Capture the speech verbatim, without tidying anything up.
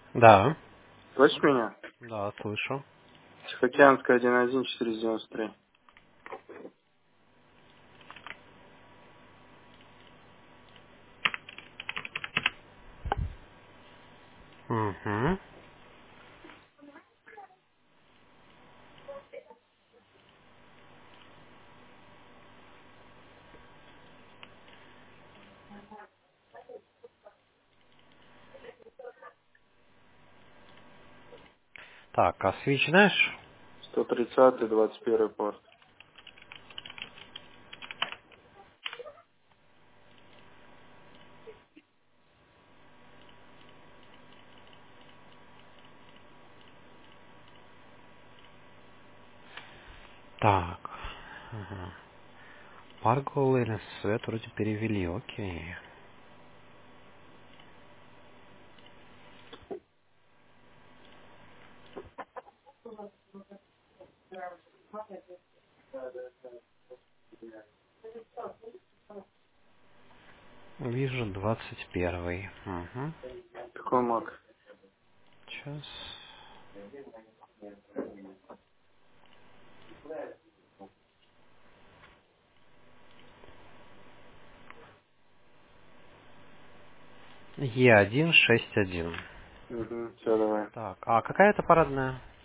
Да, Слышишь меня? да, слышу. Тихоокеанская один один четыре девяносто три. Угу. Так, а свич знаешь? сто тридцать двадцать первый порт. Так. Ага. Паргол или свет вроде перевели, окей. Вижу двадцать первый. Угу. Какой маг? Сейчас. Е один шесть один. Угу, все, давай. Так, а какая это парадная?